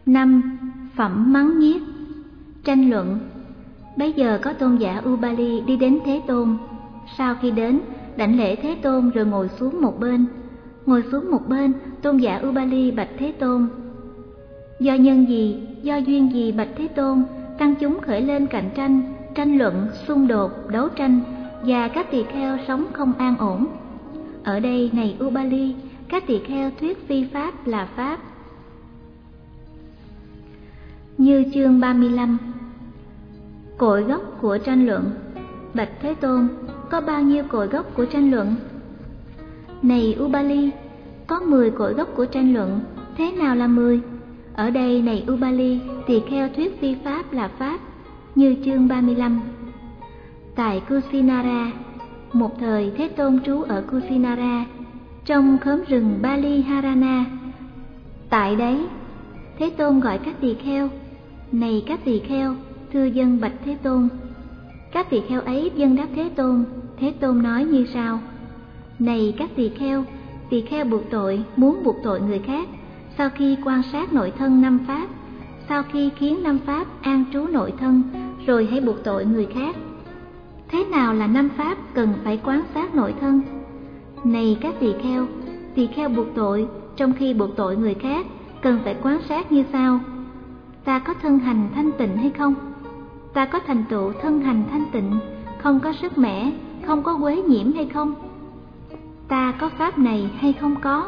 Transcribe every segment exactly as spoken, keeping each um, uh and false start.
năm. Phẩm mắng nhiếc. Tranh luận. Bấy giờ có tôn giả Ubali đi đến Thế Tôn. Sau khi đến, đảnh lễ Thế Tôn rồi ngồi xuống một bên. Ngồi xuống một bên, tôn giả Ubali bạch Thế Tôn: Do nhân gì, do duyên gì bạch Thế Tôn, tăng chúng khởi lên cạnh tranh, tranh luận, xung đột, đấu tranh, và các tỳ kheo sống không an ổn? Ở đây này Ubali, các tỳ kheo thuyết phi pháp là pháp. Như chương ba mươi lăm. Cội gốc của tranh luận. Bạch Thế Tôn, có bao nhiêu cội gốc của tranh luận? Này Ubali, có mười cội gốc của tranh luận. Thế nào là mười? Ở đây này Ubali, tỳ kheo thuyết phi pháp là pháp. Như chương ba mươi lăm. Tại Kusinara, một thời Thế Tôn trú ở Kusinara, trong khóm rừng Baliharana. Tại đấy, Thế Tôn gọi các tỳ kheo: Này các tỳ kheo, thưa dân bạch Thế Tôn. Các tỳ kheo ấy dâng đáp Thế Tôn. Thế Tôn nói như sau: Này các tỳ kheo, tỳ kheo buộc tội muốn buộc tội người khác, sau khi quan sát nội thân năm pháp, sau khi khiến năm pháp an trú nội thân, rồi hãy buộc tội người khác. Thế nào là năm pháp cần phải quan sát nội thân? Này các tỳ kheo, tỳ kheo buộc tội trong khi buộc tội người khác cần phải quan sát như sau: Ta có thân hành thanh tịnh hay không? Ta có thành tựu thân hành thanh tịnh, không có sức mẻ, không có quấy nhiễm hay không? Ta có pháp này hay không có?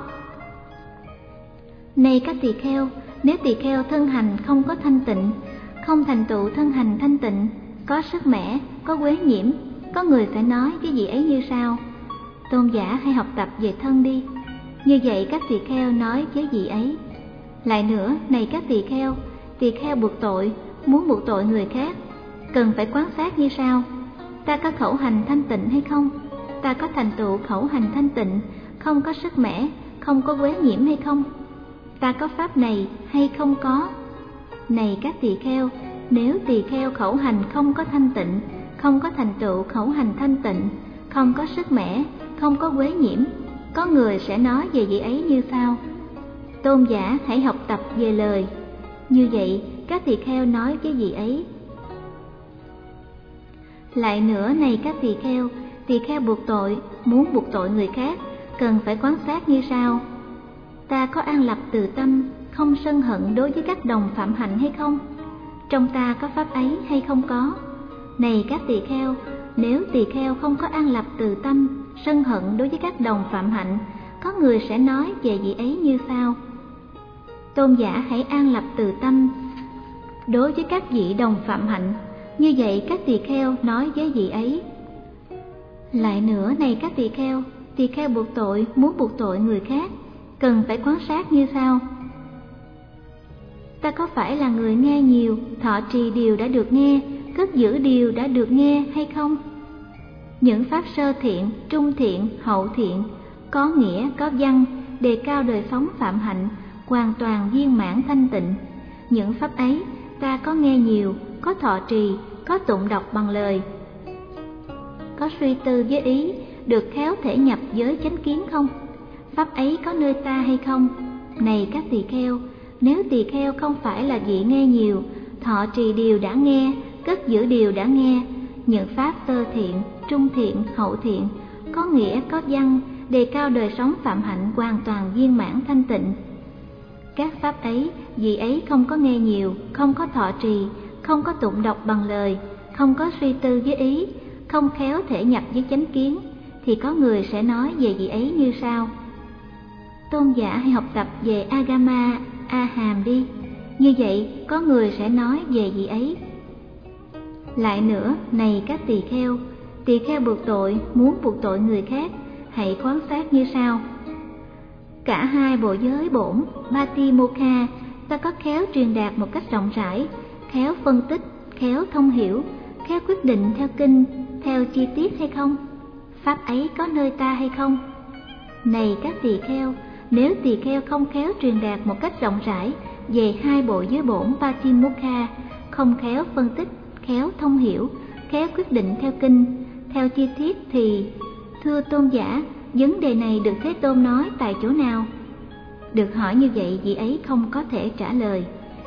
Này các tỳ kheo, nếu tỳ kheo thân hành không có thanh tịnh, không thành tựu thân hành thanh tịnh, có sức mẻ, có quấy nhiễm, có người sẽ nói cái gì ấy như sau: Tôn giả hãy học tập về thân đi. Như vậy các tỳ kheo nói với vị ấy. Lại nữa, này các tỳ kheo, tỳ kheo buộc tội muốn buộc tội người khác cần phải quan sát như sau: Ta có khẩu hành thanh tịnh hay không? Ta có thành tựu khẩu hành thanh tịnh, không có sức mẻ, không có quấy nhiễm hay không? Ta có pháp này hay không có? Này các tỳ kheo, nếu tỳ kheo khẩu hành không có thanh tịnh, không có thành tựu khẩu hành thanh tịnh, không có sức mẻ, không có quấy nhiễm, có người sẽ nói về vị ấy như sau: Tôn giả hãy học tập về lời. Như vậy các tỳ kheo nói với vị ấy. Lại nữa, này các tỳ kheo, tỳ kheo buộc tội muốn buộc tội người khác cần phải quan sát như sau: Ta có an lập từ tâm, không sân hận đối với các đồng phạm hạnh hay không? Trong ta có pháp ấy hay không có? Này các tỳ kheo, nếu tỳ kheo không có an lập từ tâm, sân hận đối với các đồng phạm hạnh, có người sẽ nói về vị ấy như sau: Tôn giả hãy an lập từ tâm đối với các vị đồng phạm hạnh. Như vậy các tỳ kheo nói với vị ấy. Lại nữa, này các tỳ kheo, tỳ kheo buộc tội muốn buộc tội người khác cần phải quan sát như sau: Ta có phải là người nghe nhiều, thọ trì điều đã được nghe, cất giữ điều đã được nghe hay không? Những pháp sơ thiện, trung thiện, hậu thiện, có nghĩa, có văn, đề cao đời sống phạm hạnh, hoàn toàn viên mãn thanh tịnh. Những pháp ấy ta có nghe nhiều, có thọ trì, có tụng đọc bằng lời, có suy tư với ý, được khéo thể nhập giới chánh kiến không? Pháp ấy có nơi ta hay không? Này các tỳ kheo, nếu tỳ kheo không phải là vị nghe nhiều, thọ trì điều đã nghe, cất giữ điều đã nghe, những pháp sơ thiện, trung thiện, hậu thiện, có nghĩa, có văn, đề cao đời sống phạm hạnh hoàn toàn viên mãn thanh tịnh. Các pháp ấy, vị ấy không có nghe nhiều, không có thọ trì, không có tụng đọc bằng lời, không có suy tư với ý, không khéo thể nhập với chánh kiến, thì có người sẽ nói về vị ấy như sau: Tôn giả hãy học tập về Agama, A Hàm đi. Như vậy có người sẽ nói về vị ấy. Lại nữa, này các tỳ kheo, tỳ kheo buộc tội muốn buộc tội người khác, hãy quan sát như sau: Cả hai bộ giới bổn, Batimokha, ta có khéo truyền đạt một cách rộng rãi, khéo phân tích, khéo thông hiểu, khéo quyết định theo kinh, theo chi tiết hay không? Pháp ấy có nơi ta hay không? Này các tỳ kheo, nếu tỳ kheo không khéo truyền đạt một cách rộng rãi về hai bộ giới bổn Batimokha, không khéo phân tích, khéo thông hiểu, khéo quyết định theo kinh, theo chi tiết thì, thưa tôn giả, vấn đề này được Thế Tôn nói tại chỗ nào? Được hỏi như vậy, vị ấy không có thể trả lời.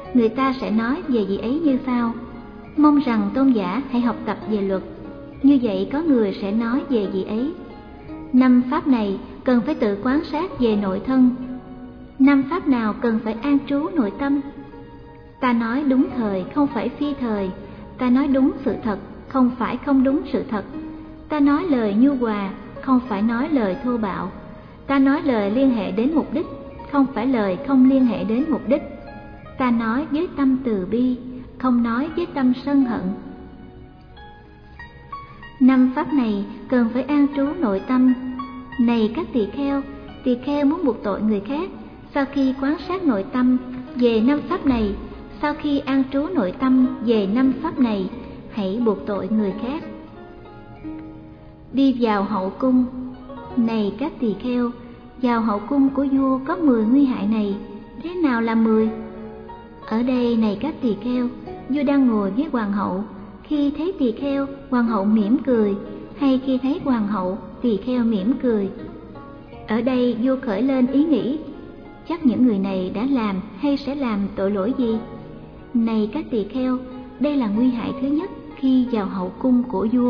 người ta sẽ nói về vị ấy như sau: mong rằng tôn giả hãy học tập về luật. Như vậy có người sẽ nói về vị ấy: năm pháp này cần phải tự quan sát về nội thân. Năm pháp nào cần phải an trú nội tâm? Ta nói đúng thời, không phải phi thời. Ta nói đúng sự thật, không phải không đúng sự thật. Ta nói lời nhu hòa, không phải nói lời thô bạo. Ta nói lời liên hệ đến mục đích, không phải lời không liên hệ đến mục đích. Ta nói với tâm từ bi, không nói với tâm sân hận. Năm pháp này cần phải an trú nội tâm. Này các tỳ kheo, tỳ kheo muốn buộc tội người khác, sau khi quan sát nội tâm về năm pháp này, sau khi an trú nội tâm về năm pháp này, hãy buộc tội người khác. Đi vào hậu cung. Này các tỳ kheo, vào hậu cung của vua có mười nguy hại này. Thế nào là mười? Ở đây này các tỳ kheo, vua đang ngồi với hoàng hậu. Khi thấy tỳ kheo, hoàng hậu mỉm cười, hay khi thấy hoàng hậu, tỳ kheo mỉm cười. Ở đây vua khởi lên ý nghĩ: chắc những người này đã làm hay sẽ làm tội lỗi gì? Này các tỳ kheo, đây là nguy hại thứ nhất khi vào hậu cung của vua.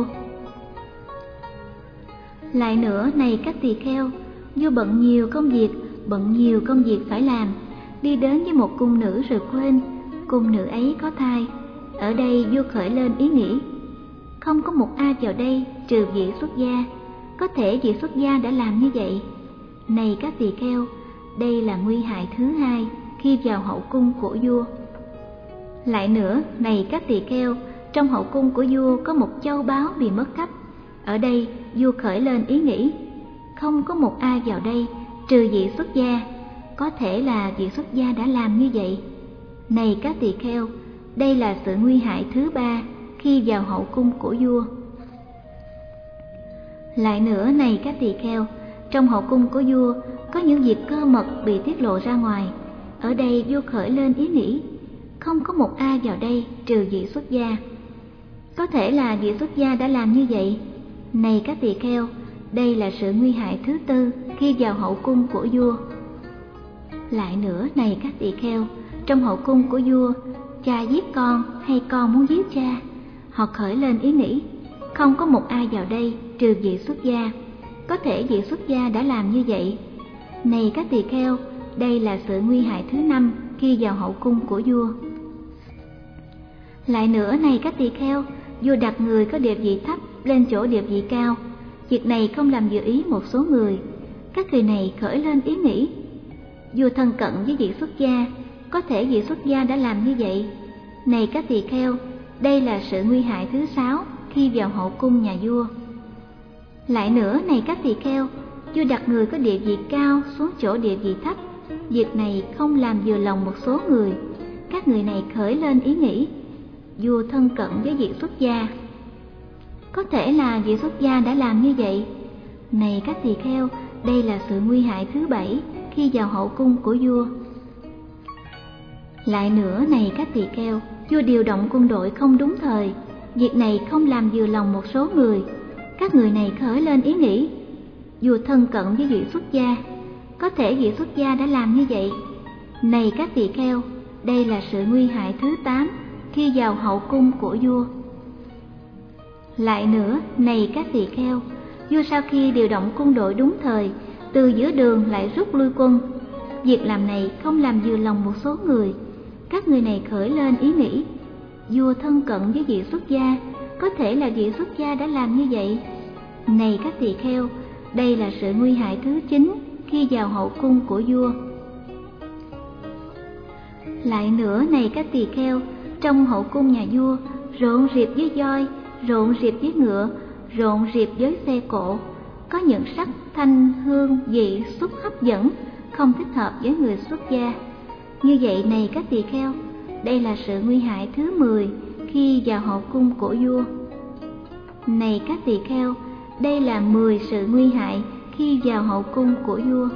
Lại nữa này các tỳ kheo, vua bận nhiều công việc, bận nhiều công việc phải làm, đi đến với một cung nữ rồi quên cung nữ ấy có thai. Ở đây vua khởi lên ý nghĩ: không có một ai vào đây trừ vị xuất gia, có thể vị xuất gia đã làm như vậy. Này các tỳ kheo, đây là nguy hại thứ hai khi vào hậu cung của vua. Lại nữa này các tỳ kheo, trong hậu cung của vua có một châu báu bị mất cắp. Ở đây vua khởi lên ý nghĩ: không có một ai vào đây trừ vị xuất gia, có thể là vị xuất gia đã làm như vậy. Này các tỳ kheo, đây là sự nguy hại thứ ba khi vào hậu cung của vua. Lại nữa này các tỳ kheo, trong hậu cung của vua có những việc cơ mật bị tiết lộ ra ngoài. Ở đây vua khởi lên ý nghĩ: không có một ai vào đây trừ vị xuất gia, có thể là vị xuất gia đã làm như vậy. Này các tỳ kheo, đây là sự nguy hại thứ tư khi vào hậu cung của vua. Lại nữa này các tỳ kheo, trong hậu cung của vua, cha giết con hay con muốn giết cha, họ khởi lên ý nghĩ: không có một ai vào đây trừ vị xuất gia, có thể vị xuất gia đã làm như vậy. Này các tỳ kheo, đây là sự nguy hại thứ năm khi vào hậu cung của vua. Lại nữa này các tỳ kheo, vua đặt người có địa vị thấp lên chỗ địa vị cao. Việc này không làm vừa ý một số người. Các người này khởi lên ý nghĩ: vua thân cận với vị xuất gia, có thể vị xuất gia đã làm như vậy. Này các tỳ kheo, đây là sự nguy hại thứ sáu khi vào hậu cung nhà vua. Lại nữa này các tỳ kheo, vua đặt người có địa vị cao xuống chỗ địa vị thấp. Việc này không làm vừa lòng một số người. Các người này khởi lên ý nghĩ: vua thân cận với vị xuất gia, có thể là vị xuất gia đã làm như vậy. Này các tỳ kheo, đây là sự nguy hại thứ bảy khi vào hậu cung của vua. Lại nữa này các tỳ kheo, vua điều động quân đội không đúng thời. Việc này không làm vừa lòng một số người. Các người này khởi lên ý nghĩ: vua thân cận với vị xuất gia, có thể vị xuất gia đã làm như vậy. Này các tỳ kheo, đây là sự nguy hại thứ tám khi vào hậu cung của vua. Lại nữa này các tỳ kheo, vua sau khi điều động quân đội đúng thời, từ giữa đường lại rút lui quân. Việc làm này không làm vừa lòng một số người. Các người này khởi lên ý nghĩ: vua thân cận với vị xuất gia, có thể là vị xuất gia đã làm như vậy. Này các tỳ kheo, đây là sự nguy hại thứ chín khi vào hậu cung của vua. Lại nữa này các tỳ kheo, trong hậu cung nhà vua rộn rịp với voi, rộn rịp với ngựa, rộn rịp với xe cộ, có những sắc thanh hương vị xúc hấp dẫn, không thích hợp với người xuất gia. Như vậy này các tỳ kheo, đây là sự nguy hại thứ mười khi vào hậu cung của vua. Này các tỳ kheo, đây là mười sự nguy hại khi vào hậu cung của vua.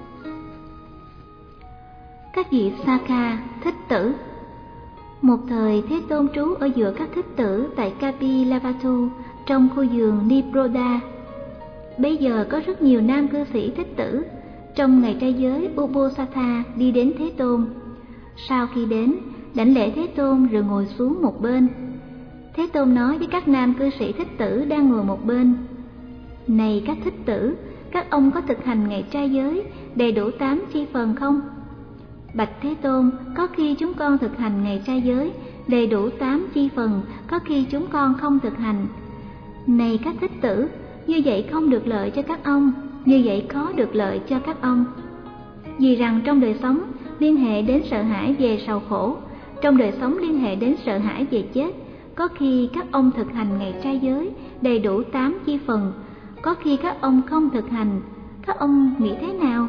Các vị Sakha, thích tử. Một thời Thế Tôn trú ở giữa các thích tử tại Kapilavatthu trong khu vườn Niproda. Bây giờ có rất nhiều nam cư sĩ thích tử trong ngày trai giới Ubosatha đi đến Thế Tôn. Sau khi đến, đảnh lễ Thế Tôn rồi ngồi xuống một bên. Thế Tôn nói với các nam cư sĩ Thích Tử đang ngồi một bên: Này các Thích Tử, các ông có thực hành ngày trai giới đầy đủ tám chi phần không? Bạch Thế Tôn, có khi chúng con thực hành ngày trai giới đầy đủ tám chi phần, có khi chúng con không thực hành. Này các Thích Tử, như vậy không được lợi cho các ông, như vậy có được lợi cho các ông. Vì rằng trong đời sống liên hệ đến sợ hãi về sầu khổ, trong đời sống liên hệ đến sợ hãi về chết, có khi các ông thực hành ngày trai giới đầy đủ tám chi phần, có khi các ông không thực hành. Các ông nghĩ thế nào?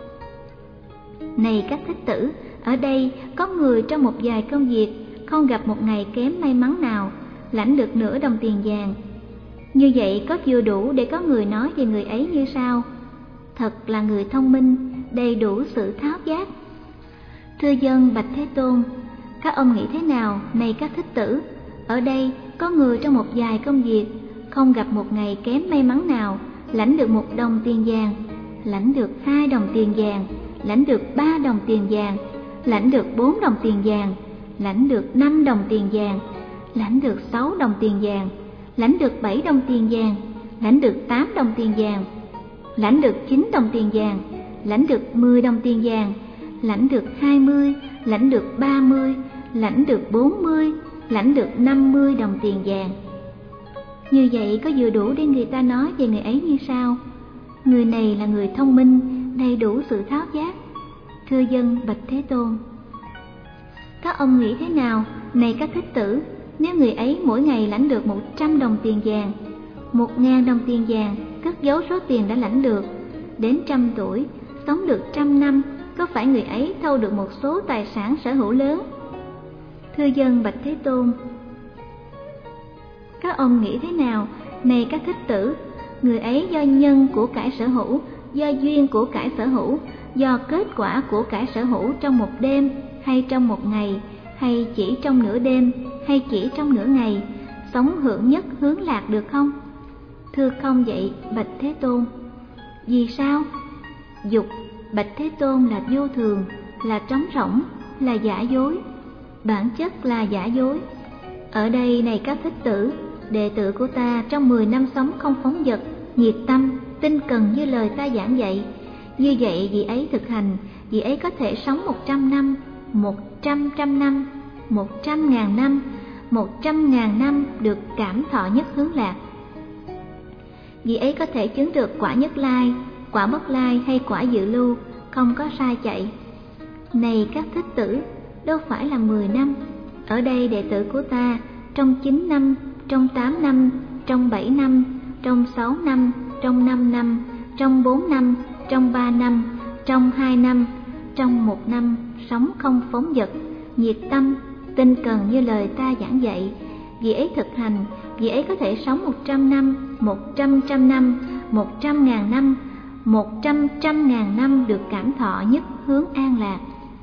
Này các Thích Tử, ở đây có người trong một vài công việc không gặp một ngày kém may mắn nào, lãnh được nửa đồng tiền vàng. Như vậy có vừa đủ để có người nói về người ấy như sau: Thật là người thông minh, đầy đủ sự tháo giác. Thưa dân bạch Thế Tôn, các ông nghĩ thế nào? Này các Thích Tử, ở đây có người trong một vài công việc không gặp một ngày kém may mắn nào, lãnh được một đồng tiền vàng, lãnh được hai đồng tiền vàng, lãnh được ba đồng tiền vàng, lãnh được bốn đồng tiền vàng, lãnh được năm đồng tiền vàng, lãnh được sáu đồng tiền vàng, lãnh được bảy đồng tiền vàng, lãnh được tám đồng tiền vàng, lãnh được chín đồng tiền vàng, lãnh được mười đồng tiền vàng, lãnh được hai mươi, lãnh được ba mươi, lãnh được bốn mươi, lãnh được năm mươi đồng tiền vàng. Như vậy có vừa đủ để người ta nói về người ấy như sau: Người này là người thông minh, đầy đủ sự tháo giác. Thưa dân bạch Thế Tôn, các ông nghĩ thế nào? Này các Thích Tử, nếu người ấy mỗi ngày lãnh được một trăm đồng tiền vàng, một ngàn đồng tiền vàng, cất giấu số tiền đã lãnh được, đến trăm tuổi, sống được trăm năm, có phải người ấy thâu được một số tài sản sở hữu lớn? Thưa dân bạch Thế Tôn, các ông nghĩ thế nào? Này các Thích Tử, người ấy do nhân của cải sở hữu, do duyên của cải sở hữu, do kết quả của cải sở hữu trong một đêm, hay trong một ngày, hay chỉ trong nửa đêm, hay chỉ trong nửa ngày, sống hưởng nhất hướng lạc được không? Thưa không vậy bạch Thế Tôn. Vì sao? Dục bạch Thế Tôn là vô thường, là trống rỗng, là giả dối, bản chất là giả dối. Ở đây này các Thích Tử, đệ tử của ta trong mười năm sống không phóng dật, nhiệt tâm, tinh cần như lời ta giảng dạy. Như vậy vị ấy thực hành, vị ấy có thể sống một trăm năm, một trăm trăm năm, một trăm ngàn năm, một trăm ngàn năm được cảm thọ nhất hướng lạc. Vị ấy có thể chứng được quả nhất lai, quả bất lai hay quả dự lưu, không có sai chạy. Này các Thích Tử, đâu phải là mười năm. Ở đây đệ tử của ta trong chín năm, trong tám năm, trong bảy năm, trong sáu năm, trong năm năm, trong bốn năm, trong ba năm, trong hai năm, trong một năm, sống không phóng dật, nhiệt tâm, tinh cần như lời ta giảng dạy. Vị ấy thực hành, vị ấy có thể sống một trăm năm, một trăm trăm năm, một trăm ngàn năm, một trăm trăm ngàn năm được cảm thọ nhất hướng an lạc.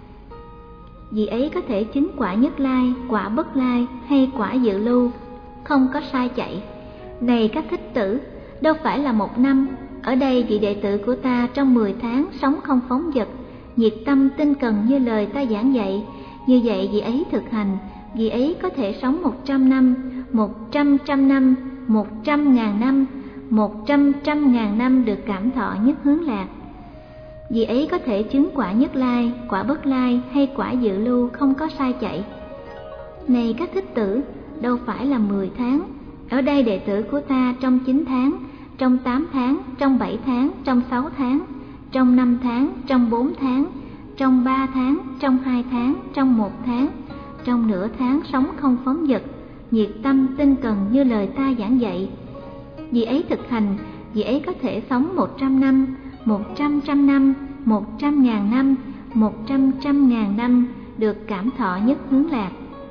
Vị ấy có thể chứng quả nhất lai, quả bất lai hay quả dự lưu, không có sai chạy. Này các Thích Tử, đâu phải là một năm. Ở đây vị đệ tử của ta trong mười tháng sống không phóng dật, nhiệt tâm tinh cần như lời ta giảng dạy. Như vậy vị ấy thực hành, vị ấy có thể sống một trăm năm, một trăm trăm năm, một trăm ngàn năm, một trăm trăm ngàn năm được cảm thọ nhất hướng lạc. Vị ấy có thể chứng quả nhất lai, quả bất lai hay quả dự lưu, không có sai chạy. Này các Thích Tử, đâu phải là mười tháng. Ở đây đệ tử của ta trong chín tháng, trong tám tháng, trong bảy tháng, trong sáu tháng, trong năm tháng, trong bốn tháng, trong ba tháng, trong hai tháng, trong một tháng, trong nửa tháng sống không phóng dật, nhiệt tâm tinh cần như lời ta giảng dạy. Vị ấy thực hành, vị ấy có thể sống một trăm năm, một trăm trăm năm, một trăm ngàn năm, một trăm trăm ngàn năm được cảm thọ nhất hướng lạc.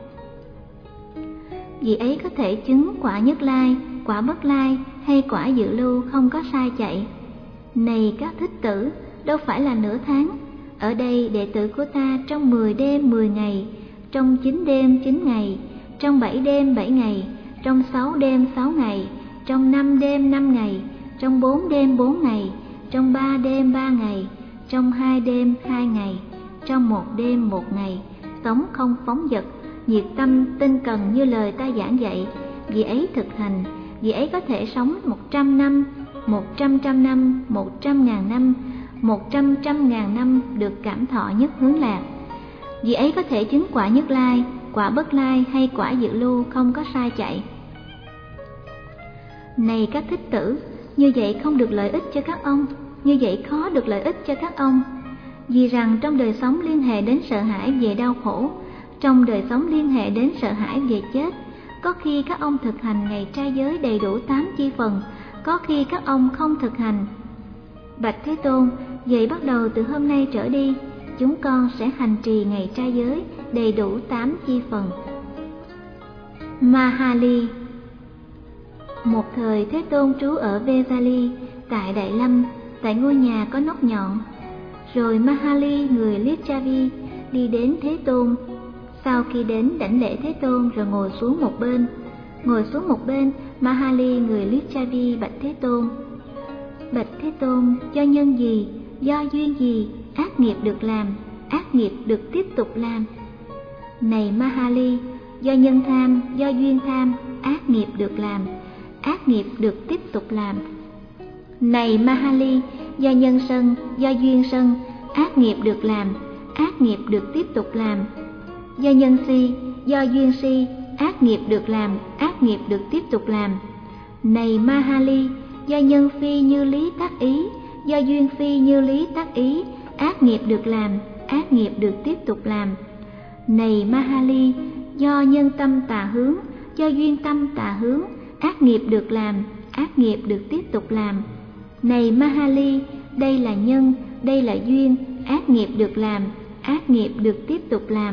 Vị ấy có thể chứng quả nhất lai, quả bất lai hay quả dự lưu, không có sai chạy. Này các Thích Tử, đâu phải là nửa tháng. Ở đây đệ tử của ta trong mười đêm mười ngày, trong chín đêm chín ngày, trong bảy đêm bảy ngày, trong sáu đêm sáu ngày, trong năm đêm năm ngày, trong bốn đêm bốn ngày, trong ba đêm ba ngày, trong hai đêm hai ngày, trong một đêm một ngày, sống không phóng dật, nhiệt tâm, tinh cần như lời ta giảng dạy, vị ấy thực hành, vị ấy có thể sống một trăm năm, một trăm trăm năm, một trăm ngàn năm, một trăm trăm ngàn năm được cảm thọ nhất hướng lạc. Vị ấy có thể chứng quả Nhất Lai, quả Bất Lai hay quả Dự Lưu không có sai chạy. Này các thích tử, như vậy không được lợi ích cho các ông, như vậy khó được lợi ích cho các ông. Vì rằng trong đời sống liên hệ đến sợ hãi về đau khổ, trong đời sống liên hệ đến sợ hãi về chết, có khi các ông thực hành ngày trai giới đầy đủ tám chi phần, có khi các ông không thực hành. Bạch Thế Tôn, vậy bắt đầu từ hôm nay trở đi, chúng con sẽ hành trì ngày trai giới đầy đủ tám chi phần. Mahali. Một thời Thế Tôn trú ở Vesali, tại Đại Lâm, tại ngôi nhà có nóc nhọn. Rồi Mahali người Licchavi đi đến Thế Tôn. Sau khi đến đảnh lễ Thế Tôn rồi ngồi xuống một bên. Ngồi xuống một bên, Mahali người Licchavi bạch Thế Tôn: Bạch Thế Tôn, do nhân gì, do duyên gì, ác nghiệp được làm, ác nghiệp được tiếp tục làm? Này Mahali, do nhân tham, do duyên tham, ác nghiệp được làm, ác nghiệp được tiếp tục làm. Này Mahali, do nhân sân, do duyên sân, ác nghiệp được làm, ác nghiệp được tiếp tục làm. Do nhân si, do duyên si, ác nghiệp được làm, ác nghiệp được tiếp tục làm. Này Mahali, do nhân phi như lý tác ý, do duyên phi như lý tác ý, ác nghiệp được làm, ác nghiệp được tiếp tục làm. Này Mahali, do nhân tâm tà hướng, do duyên tâm tà hướng, ác nghiệp được làm, ác nghiệp được tiếp tục làm. Này Mahali, đây là nhân, đây là duyên, ác nghiệp được làm, ác nghiệp được tiếp tục làm.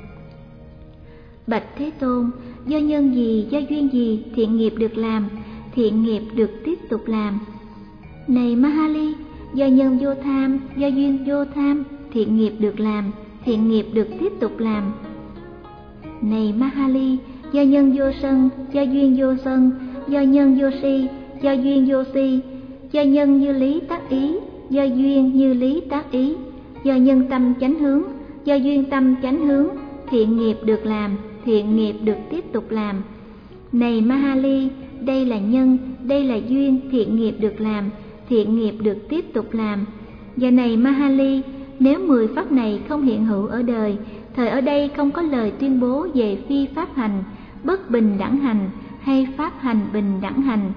Bạch Thế Tôn, do nhân gì, do duyên gì, thiện nghiệp được làm, thiện nghiệp được tiếp tục làm. Này Mahali, do nhân vô tham, do duyên vô tham, thiện nghiệp được làm, thiện nghiệp được tiếp tục làm. Này Mahali, do nhân vô sân, do duyên vô sân, do nhân vô si, do duyên vô si, do nhân như lý tác ý, do duyên như lý tác ý, do nhân tâm chánh hướng, do duyên tâm chánh hướng, thiện nghiệp được làm, thiện nghiệp được tiếp tục làm. Này Mahali, đây là nhân, đây là duyên, thiện nghiệp được làm, thiện nghiệp được tiếp tục làm. Và này Mahali, nếu mười pháp này không hiện hữu ở đời, thời ở đây không có lời tuyên bố về phi pháp hành, bất bình đẳng hành hay pháp hành bình đẳng hành.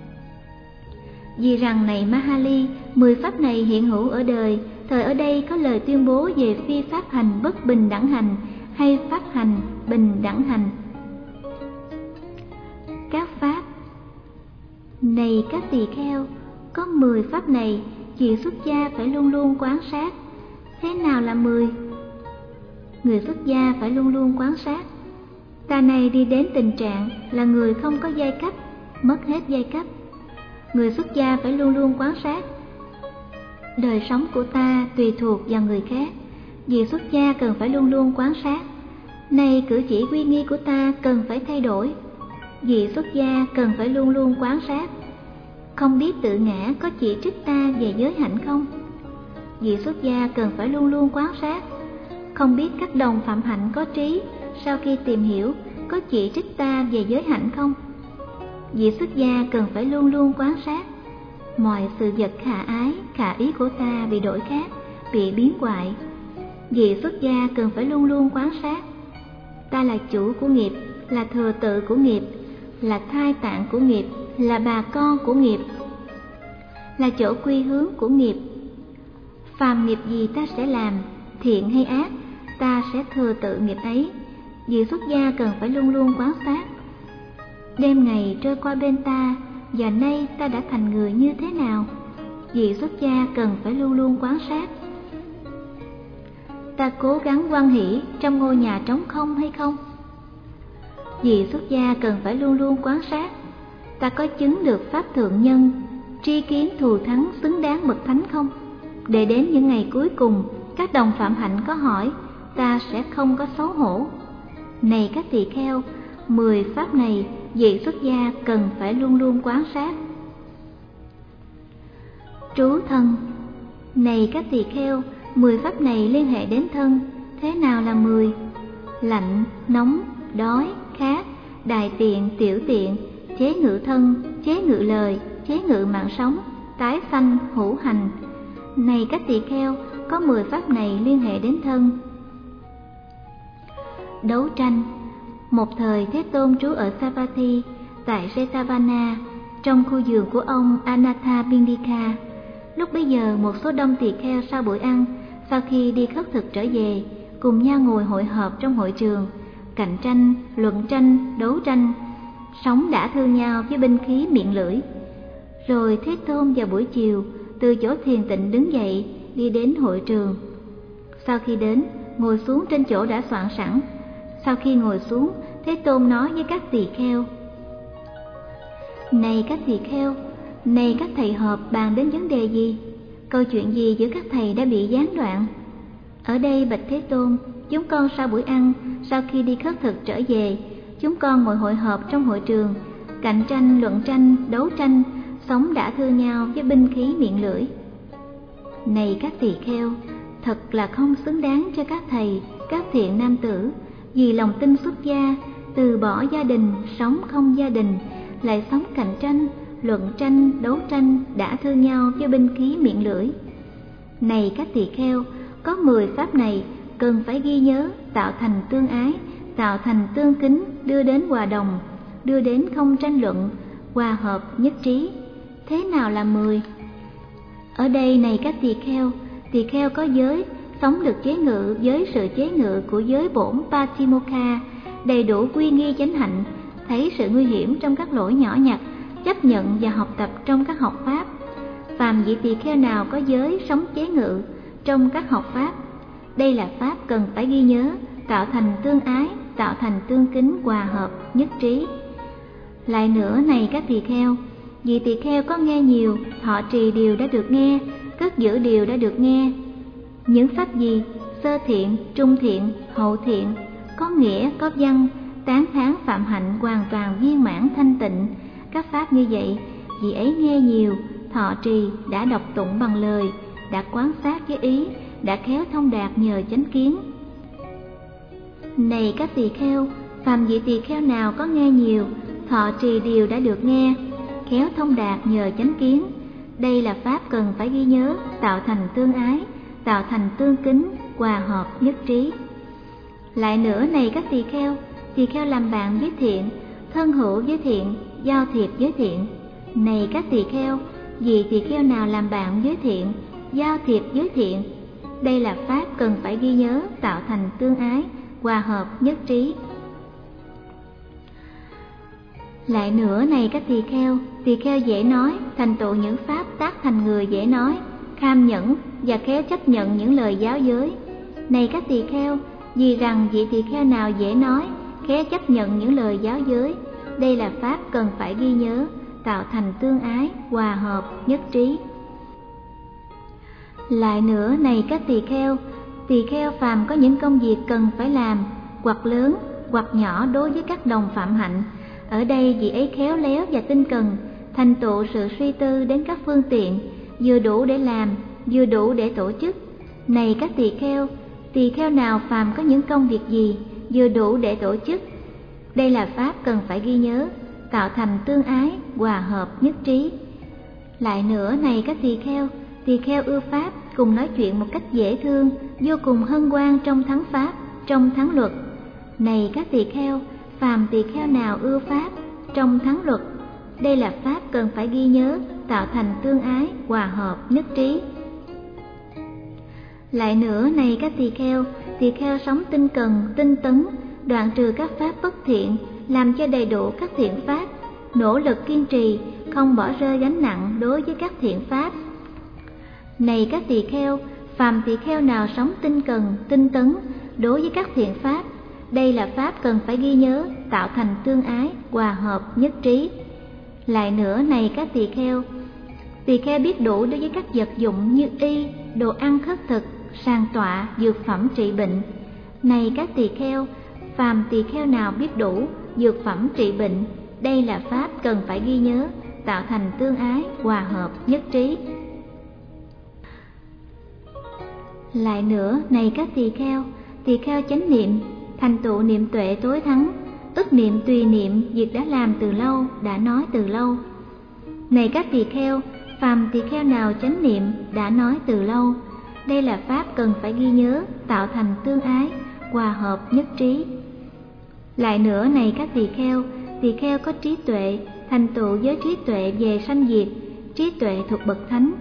Vì rằng này Mahali, mười pháp này hiện hữu ở đời, thời ở đây có lời tuyên bố về phi pháp hành bất bình đẳng hành hay pháp hành bình đẳng hành. Các pháp. Này các tỳ kheo, có mười pháp này, vị xuất gia phải luôn luôn quán sát. Thế nào là mười? Người xuất gia phải luôn luôn quán sát. Ta này đi đến tình trạng là người không có giai cấp, mất hết giai cấp. Người xuất gia phải luôn luôn quán sát. Đời sống của ta tùy thuộc vào người khác, vị xuất gia cần phải luôn luôn quán sát. Này cử chỉ uy nghi của ta cần phải thay đổi, vị xuất gia cần phải luôn luôn quán sát. Không biết tự ngã có chỉ trích ta về giới hạnh không? Vị xuất gia cần phải luôn luôn quán sát. Không biết các đồng phạm hạnh có trí, sau khi tìm hiểu có chỉ trích ta về giới hạnh không? Vị xuất gia cần phải luôn luôn quán sát. Mọi sự vật khả ái, khả ý của ta bị đổi khác, bị biến hoại. Vị xuất gia cần phải luôn luôn quán sát. Ta là chủ của nghiệp, là thừa tự của nghiệp, là thai tạng của nghiệp, là bà con của nghiệp, là chỗ quy hướng của nghiệp. Phàm nghiệp gì ta sẽ làm, thiện hay ác, ta sẽ thừa tự nghiệp ấy. Vị xuất gia cần phải luôn luôn quán sát. Đêm ngày trôi qua bên ta, và nay ta đã thành người như thế nào? Vị xuất gia cần phải luôn luôn quán sát. Ta cố gắng hoan hỷ trong ngôi nhà trống không hay không? Vị xuất gia cần phải luôn luôn quán sát. Ta có chứng được pháp thượng nhân, tri kiến thù thắng xứng đáng bậc thánh không? Để đến những ngày cuối cùng, các đồng phạm hạnh có hỏi, ta sẽ không có xấu hổ. Này các tỳ kheo, mười pháp này vị xuất gia cần phải luôn luôn quán sát. Trú thân. Này các tỳ kheo, mười pháp này liên hệ đến thân. Thế nào là mười? lạnh, nóng, đói, khát, đại tiện, tiểu tiện, chế ngự thân, chế ngự lời, chế ngự mạng sống, tái sanh, hữu hành. Này các tỳ kheo, có mười pháp này liên hệ đến thân. Đấu tranh. Một thời Thế Tôn trú ở Savatthi tại Jetavana, trong khu vườn của ông Anathapindika. Lúc bấy giờ, một số đông tỳ kheo sau buổi ăn, sau khi đi khất thực trở về, cùng nhau ngồi hội họp trong hội trường, cạnh tranh, luận tranh, đấu tranh, sống đã thương nhau với binh khí miệng lưỡi. Rồi Thế Tôn vào buổi chiều từ chỗ thiền tịnh đứng dậy, đi đến hội trường. Sau khi đến, ngồi xuống trên chỗ đã soạn sẵn. Sau khi ngồi xuống, Thế Tôn nói với các tỳ kheo: Này các tỳ kheo, này các thầy họp bàn đến vấn đề gì? Câu chuyện gì giữa các thầy đã bị gián đoạn? Ở đây bạch Thế Tôn, chúng con sau buổi ăn, sau khi đi khất thực trở về, chúng con ngồi hội họp trong hội trường, cạnh tranh, luận tranh, đấu tranh, sống đã thương nhau với binh khí miệng lưỡi. Này các tỳ kheo, thật là không xứng đáng cho các thầy, các thiện nam tử, vì lòng tin xuất gia, từ bỏ gia đình, sống không gia đình, lại sống cạnh tranh, luận tranh, đấu tranh, đã thương nhau với binh khí miệng lưỡi. Này các tỳ kheo, có mười pháp này cần phải ghi nhớ, tạo thành tương ái, tạo thành tương kính, đưa đến hòa đồng, đưa đến không tranh luận, hòa hợp nhất trí. Thế nào là mười? Ở đây này các tỳ kheo, tỳ kheo có giới, sống được chế ngự với sự chế ngự của giới bổn Patimokkha, đầy đủ quy nghi chánh hạnh, thấy sự nguy hiểm trong các lỗi nhỏ nhặt, chấp nhận và học tập trong các học pháp. Phàm vị tỳ kheo nào có giới sống chế ngự trong các học pháp, đây là pháp cần phải ghi nhớ, tạo thành tương ái, tạo thành tương kính, hòa hợp nhất trí. Lại nữa này các tỳ kheo, vì tỳ kheo có nghe nhiều, thọ trì điều đã được nghe, cất giữ điều đã được nghe. Những pháp gì? Sơ thiện, trung thiện, hậu thiện, có nghĩa, có văn, tán thán phạm hạnh hoàn toàn viên mãn thanh tịnh. Các pháp như vậy, vì ấy nghe nhiều, thọ trì, đã đọc tụng bằng lời, đã quán sát với ý, đã khéo thông đạt nhờ chánh kiến. Này các tỳ kheo, phàm vị tỳ kheo nào có nghe nhiều, thọ trì điều đã được nghe, khéo thông đạt nhờ chánh kiến, đây là pháp cần phải ghi nhớ, tạo thành tương ái, tạo thành tương kính, hòa hợp nhất trí. Lại nữa này các tỳ kheo, tỳ kheo làm bạn với thiện, thân hữu với thiện, giao thiệp với thiện. Này các tỳ kheo, vì tỳ kheo nào làm bạn với thiện, giao thiệp với thiện, đây là pháp cần phải ghi nhớ, tạo thành tương ái, hòa hợp nhất trí. Lại nữa này các tỳ kheo, tỳ kheo dễ nói, thành tựu những pháp tác thành người dễ nói, kham nhẫn và khéo chấp nhận những lời giáo giới. Này các tỳ kheo, vì rằng vị tỳ kheo nào dễ nói, khéo chấp nhận những lời giáo giới, đây là pháp cần phải ghi nhớ, tạo thành tương ái, hòa hợp nhất trí. Lại nữa này các tỳ kheo, tỳ kheo phàm có những công việc cần phải làm, hoặc lớn hoặc nhỏ đối với các đồng phạm hạnh, ở đây vị ấy khéo léo và tinh cần, thành tựu sự suy tư đến các phương tiện, vừa đủ để làm, vừa đủ để tổ chức. Này các tỳ kheo, tỳ kheo nào phàm có những công việc gì, vừa đủ để tổ chức, đây là pháp cần phải ghi nhớ, tạo thành tương ái, hòa hợp nhất trí. Lại nữa này các tỳ kheo, tỳ kheo ưa pháp, cùng nói chuyện một cách dễ thương, vô cùng hân hoan trong thắng pháp, trong thắng luật. Này các tỳ kheo, phàm tỳ kheo nào ưa pháp, trong thắng luật, đây là pháp cần phải ghi nhớ, tạo thành tương ái, hòa hợp nhất trí. Lại nữa này các tỳ kheo, tỳ kheo sống tinh cần, tinh tấn, đoạn trừ các pháp bất thiện, làm cho đầy đủ các thiện pháp, nỗ lực kiên trì, không bỏ rơi gánh nặng đối với các thiện pháp. Này các tỳ kheo, phàm tỳ kheo nào sống tinh cần, tinh tấn đối với các thiện pháp, đây là pháp cần phải ghi nhớ, tạo thành tương ái, hòa hợp nhất trí. Lại nữa này các tỳ kheo, tỳ kheo biết đủ đối với các vật dụng như y, đồ ăn khất thực, sàng tọa, dược phẩm trị bệnh. Này các tỳ kheo, phàm tỳ kheo nào biết đủ dược phẩm trị bệnh, đây là pháp cần phải ghi nhớ, tạo thành tương ái, hòa hợp nhất trí. Lại nữa này các tỳ kheo, tỳ kheo chánh niệm, thành tựu niệm tuệ tối thắng, ức niệm tùy niệm việc đã làm từ lâu, đã nói từ lâu. Này các tỳ kheo, phàm tỳ kheo nào chánh niệm đã nói từ lâu. Đây là pháp cần phải ghi nhớ, tạo thành tương ái, hòa hợp nhất trí. Lại nữa này các tỳ kheo, tỳ kheo có trí tuệ, thành tựu với trí tuệ về sanh diệt, trí tuệ thuộc bậc thánh,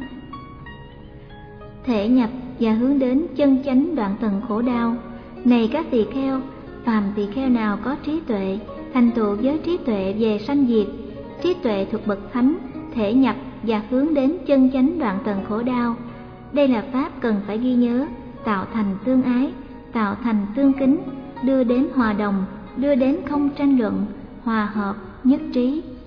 thể nhập và hướng đến chân chánh đoạn tầng khổ đau. Này các tỳ kheo, phàm tỳ kheo nào có trí tuệ, thành tựu với trí tuệ về sanh diệt, trí tuệ thuộc bậc thánh, thể nhập và hướng đến chân chánh đoạn tầng khổ đau. Đây là pháp cần phải ghi nhớ, tạo thành tương ái, tạo thành tương kính, đưa đến hòa đồng, đưa đến không tranh luận, hòa hợp nhất trí.